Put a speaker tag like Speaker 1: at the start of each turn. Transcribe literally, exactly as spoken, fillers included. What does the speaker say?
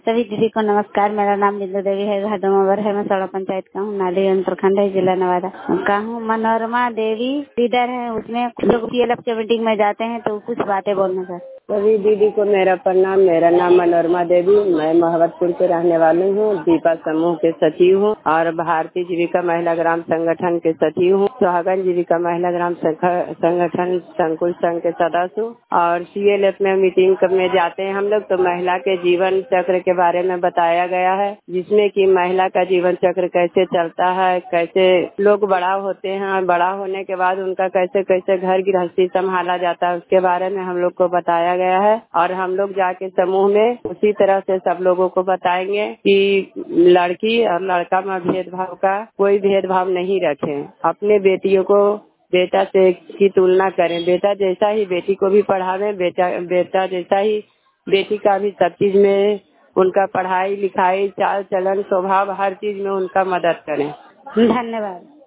Speaker 1: सभी दीदी को नमस्कार। मेरा नाम बिंदु देवी है, घर डोमावर है, मैं सड़ा पंचायत का हूँ, नाली प्रखंड है, जिला नवादा का हूँ। मनोरमा देवी लीडर है, उसमें लोग पीएलएफ के मीटिंग में जाते हैं तो कुछ बातें बोलना सर।
Speaker 2: सभी दीदी को मेरा प्रणाम। मेरा नाम मनोरमा देवी, मैं महवतपुर के रहने वाली हूँ, दीपा समूह के सचिव हूँ और भारतीय जीविका महिला ग्राम संगठन के सचिव हूँ। सुहागन जीविका महिला ग्राम संगठन संकुल संघ के सदस्य हूँ और सीएलएफ में मीटिंग में जाते हैं हम लोग तो महिला के जीवन चक्र के बारे में बताया गया है, जिसमें कि महिला का जीवन चक्र कैसे चलता है, कैसे लोग बड़ा होते हैं, बड़ा होने के बाद उनका कैसे कैसे घर गृहस्थी संभाला जाता है, उसके बारे में हम लोग को बताया गया है। और हम लोग जाके समूह में उसी तरह से सब लोगों को बताएंगे कि लड़की और लड़का में भेदभाव का कोई भेदभाव नहीं रखें, अपने बेटियों को बेटा से की तुलना करें, बेटा जैसा ही बेटी को भी पढ़ावें, बेटा बेटा जैसा ही बेटी का भी सब चीज में उनका पढ़ाई लिखाई चाल चलन स्वभाव हर चीज में उनका मदद करें।
Speaker 1: धन्यवाद।